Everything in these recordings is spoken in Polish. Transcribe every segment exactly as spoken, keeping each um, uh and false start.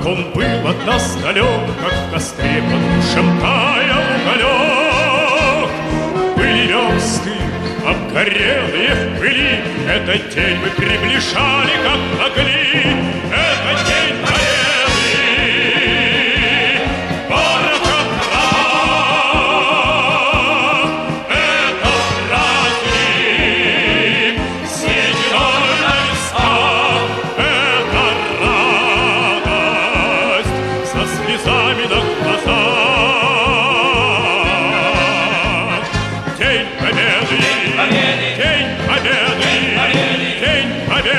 Как он был от нас далек, как в костре потушен таял уголек. Были версты, обгорелые в пыли, этот день мы приближали, как могли. Этот день горелый, барака прав. Это праздник, сединой на висках. Это радость со слезами на глазах. День победы, день победы, день победы.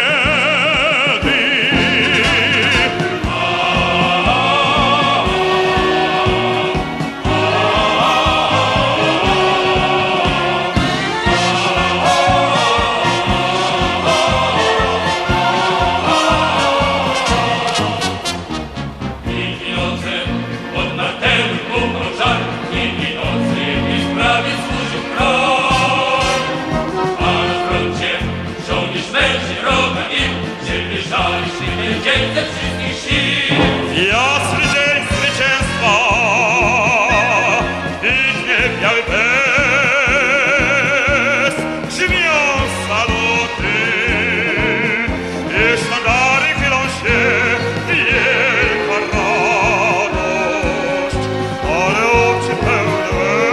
Jasny dzień zwycięstwa, widnie biały bez, brzmią saluty i sztandary chylą się, wielka radość, ale oczy pełne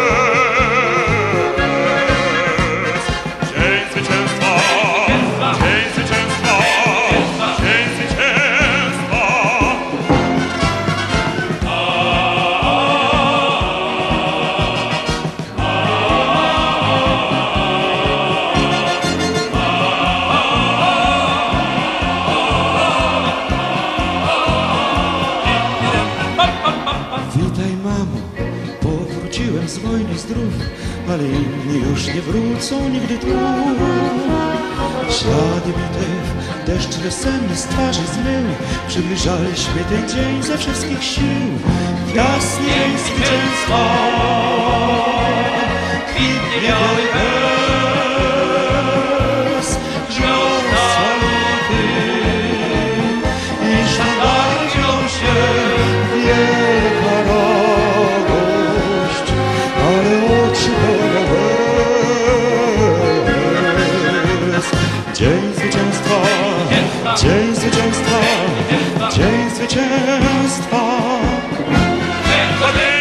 łez. Dzień zwycięstwa, dzień zwycięstwa, dzień zwycięstwa. Witaj, mamo, powróciłem z wojny zdrów, ale inni już nie wrócą nigdy tu. Ślady bitew, deszcz wiosenny z twarzy zmył, przybliżaliśmy ten dzień ze wszystkich sił. Jasny dzień zwycięstwa, kwitnie biały bez, brzmią saluty i sztandary chylą się, wielka radość, ale oczy pełne łez. Dzień zwycięstwa, dzień zwycięstwa, dzień zwycięstwa.